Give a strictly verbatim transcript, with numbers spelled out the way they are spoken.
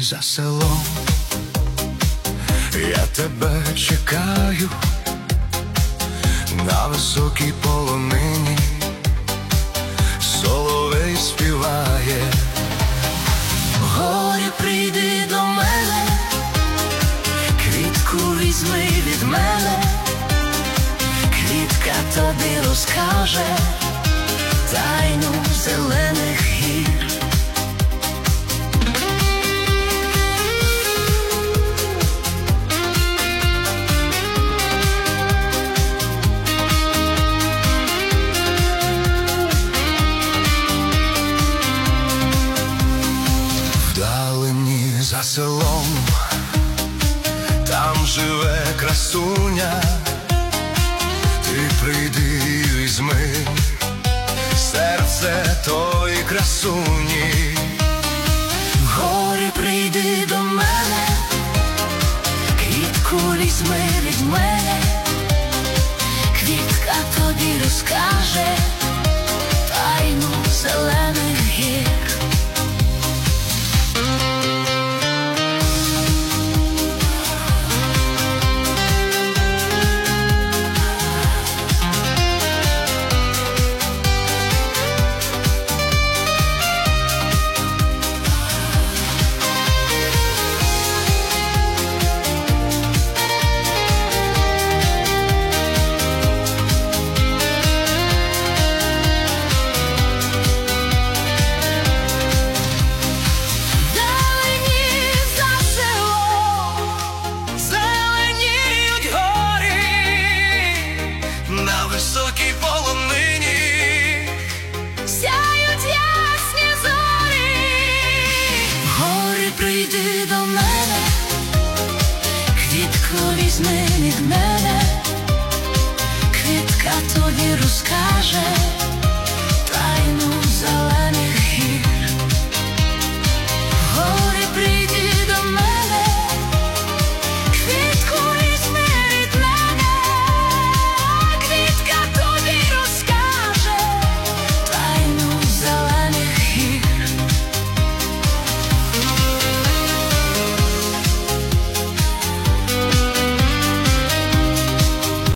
за селом, я тебе чекаю на високій полонині, соловей співає. Горі, прийди до мене, квітку візьми від мене, квітка тобі розкаже тайну зелених гір. Вдалині за селом, там живе красуня, ти прийди і візьми серце тої красуні. Горі, прийди до мене, квітку візьми від мене, квітка тобі розкаже